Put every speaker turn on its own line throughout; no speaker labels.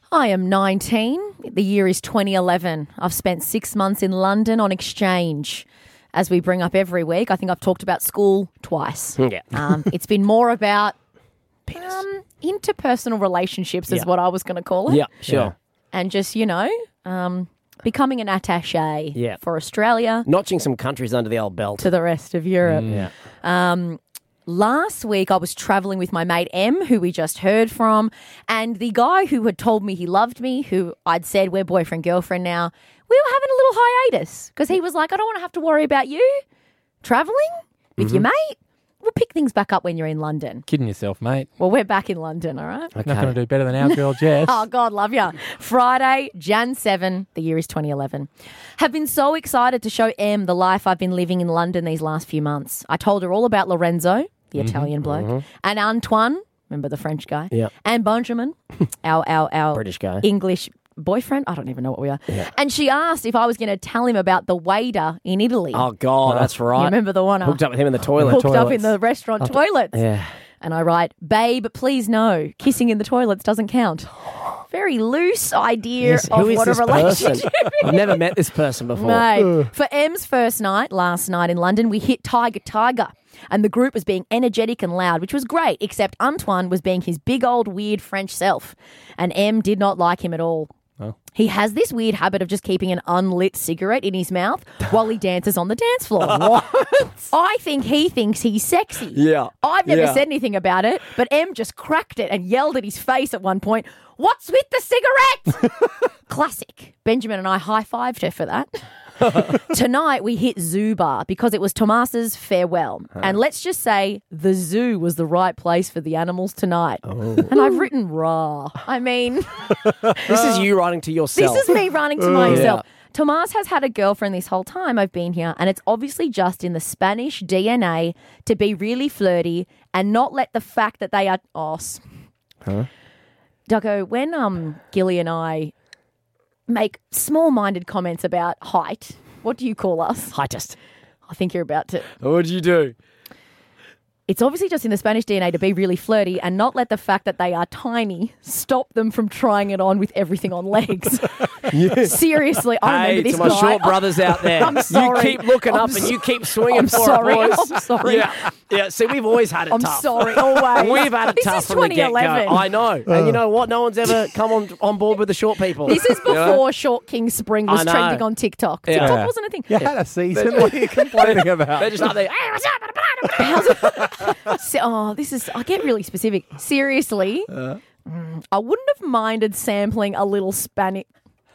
I am 19. The year is 2011. I've spent 6 months in London on exchange. As we bring up every week, I think I've talked about school twice.
Yeah.
It's been more about interpersonal relationships is what I was going to call it.
Yeah, sure.
Yeah.
And just, becoming an attaché for Australia
Notching some countries under the old belt.
to the rest of Europe.
Yeah.
Last week, I was travelling with my mate M, who we just heard from, and the guy who had told me he loved me, who I'd said we're boyfriend-girlfriend now, we were having a little hiatus because he was like, I don't want to have to worry about you travelling with your mate. We'll pick things back up when you're in London.
Kidding yourself, mate.
Well, we're back in London, all right?
Not going to do better than our girl Jess.
Oh, God, love ya. Friday, Jan 7, the year is 2011. Have been so excited to show Em the life I've been living in London these last few months. I told her all about Lorenzo, the Italian bloke, and Antoine, remember the French guy,
Yeah.
and Benjamin, our
British guy.
English boyfriend. I don't even know what we are.
Yeah.
And she asked if I was going to tell him about the waiter in Italy.
Oh, God, that's right.
You remember the one I
Hooked up with him in the toilet.
hooked up
toilets.
in the restaurant toilets.
Yeah.
And I write, babe, please no, kissing in the toilets doesn't count. Very loose idea
Yes,
of
who is
what a
this person?
relationship is.
I've never met this person before.
Mate, for Em's first night, last night in London, we hit Tiger. And the group was being energetic and loud, which was great, except Antoine was being his big old weird French self. And Em did not like him at all.
Oh.
He has this weird habit of just keeping an unlit cigarette in his mouth while he dances on the dance floor. What? I think he thinks he's sexy.
Yeah.
I've never
Yeah.
said anything about it, but Em just cracked it and yelled at his face at one point, "What's with the cigarette?" Classic. Benjamin and I high-fived her for that. Tonight we hit Zoo Bar because it was Tomas's farewell. And let's just say the zoo was the right place for the animals tonight. And I've written raw. I mean,
This is you writing to yourself.
this is me running to myself. Tomas has had a girlfriend this whole time I've been here, and it's obviously just in the Spanish DNA to be really flirty and not let the fact that they are... Ducko, when Gilly and I make small-minded comments about height, what do you call us?
Heightest.
I think you're about to...
What did you do?
It's obviously just in the Spanish DNA to be really flirty and not let the fact that they are tiny stop them from trying it on with everything on legs. Seriously, I
Hey,
remember
to
this
my
guy.
short brothers out there.
I'm sorry.
You keep looking up
I'm
and you keep swinging
I'm
for
sorry.
it, boys.
I'm sorry.
Yeah. See, we've always had it
I'm
tough.
sorry, always.
We've had it
This
tough
is
from the get-go.
2011.
I know. And you know what? No one's ever come on board with the short people.
This is
You know?
before Short King Spring was
I know.
trending on TikTok.
Yeah.
TikTok wasn't a thing.
You had a season. What are you complaining about?
They're just like, hey, what's up?
I get really specific. Seriously, I wouldn't have minded sampling a little Spanish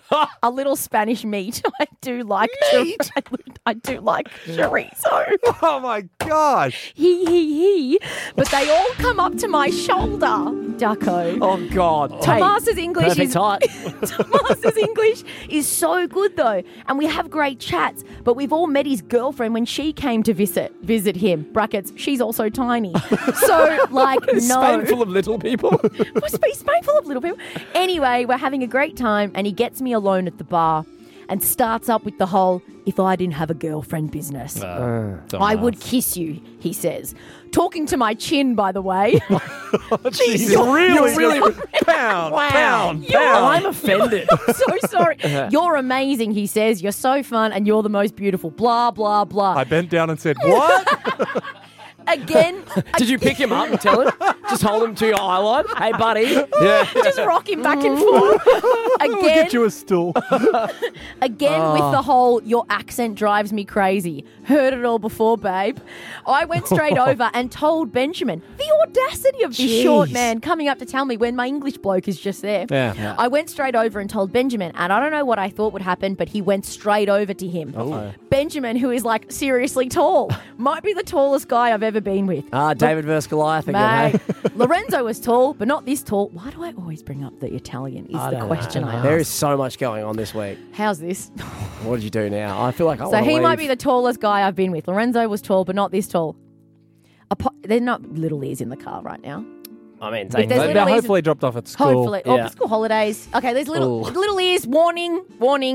meat. I do like meat. I do like chorizo.
Oh, my gosh.
He. But they all come up to my shoulder, Ducko.
Oh, God.
Tomas's English
Perfect
is
height.
Tomas's English is so good though, and we have great chats. But we've all met his girlfriend when she came to visit him. Brackets. She's also tiny, so like
Spain
no.
full of little people.
Must be Spain full of little people. Anyway, we're having a great time, and he gets me alone at the bar and starts up with the whole, if I didn't have a girlfriend business, I would kiss you, he says. Talking to my chin, by the way.
Jeez, really
Pound.
I'm offended.
I'm so sorry. You're amazing, he says. You're so fun, and you're the most beautiful. Blah, blah, blah.
I bent down and said, what?
Again.
Did you pick him up and tell him? Just hold him to your eye line. Hey, buddy. Yeah.
Just rock him back and forth.
We'll get you a stool.
Again with the whole, your accent drives me crazy. Heard it all before, babe. I went straight over and told Benjamin. The audacity of this short man coming up to tell me when my English bloke is just there.
Yeah.
I went straight over and told Benjamin, and I don't know what I thought would happen, but he went straight over to him. Benjamin, who is like seriously tall, might be the tallest guy I've ever been with.
David versus Goliath again,
Mate,
hey?
Lorenzo was tall, but not this tall. Why do I always bring up the Italian is the question I ask.
There is so much going on this week.
How's this?
What did you do now? I feel like I
So
want to
he
leave.
might be the tallest guy I've been with. Lorenzo was tall, but not this tall. They're not little ears in the car right now.
I mean,
If there's
They're
little ears-
hopefully dropped off at school.
Hopefully.
Yeah.
School holidays. Okay, there's little ears. Warning.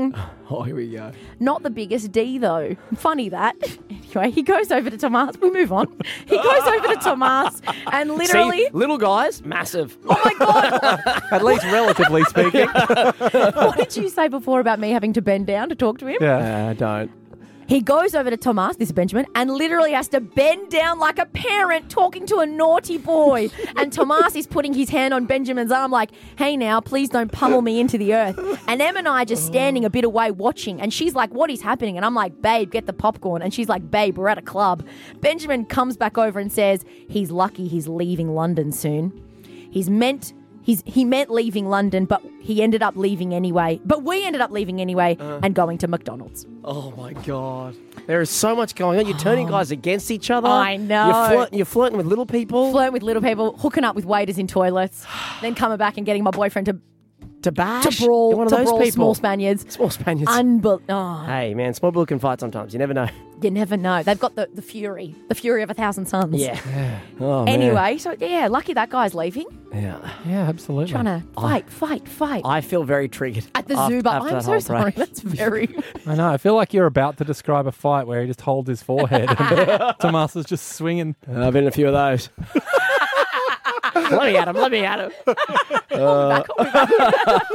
Oh, here we go.
Not the biggest D, though. Funny that. Anyway, he goes over to Tomas. We move on. He goes over to Tomas and literally...
See, little guys, massive.
Oh, my God.
At least relatively speaking.
What did you say before about me having to bend down to talk to him?
Yeah.
Don't.
He goes over to Tomas, this is Benjamin, and literally has to bend down like a parent talking to a naughty boy. And Tomas is putting his hand on Benjamin's arm like, hey now, please don't pummel me into the earth. And Em and I are just standing a bit away watching. And she's like, what is happening? And I'm like, babe, get the popcorn. And she's like, babe, we're at a club. Benjamin comes back over and says, he's lucky he's leaving London soon. He meant leaving London, but he ended up leaving anyway. But we ended up leaving anyway and going to McDonald's.
Oh, my God. There is so much going on. You're turning guys against each other.
I know.
You're flirting with little people.
Flirting with little people, hooking up with waiters in toilets, then coming back and getting my boyfriend
to bash.
to brawl,
You're one of those people.
small Spaniards.
Small Spaniards. Hey, man, small people can fight sometimes. You never know.
You never know. They've got the fury of 1,000 suns.
Yeah. Oh, man.
Anyway, so yeah, lucky that guy's leaving.
Yeah.
Yeah, absolutely.
Trying to fight.
I feel very triggered.
At the
after
Zuba.
that
I'm so
whole
sorry.
break.
That's very...
I know. I feel like you're about to describe a fight where he just holds his forehead and Tomas is just swinging.
I've been in a few of those. Let me at him.
Call me back.